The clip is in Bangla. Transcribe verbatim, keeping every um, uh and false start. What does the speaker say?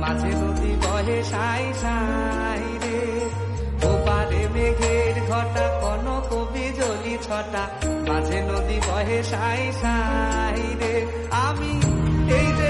মাঝে নদী বহে সাই সাই রে, ওপারে মেঘের ঘটা কনক বিজলি ছটা, মাঝে নদী বহে সাই সাই রে। আমি এই যে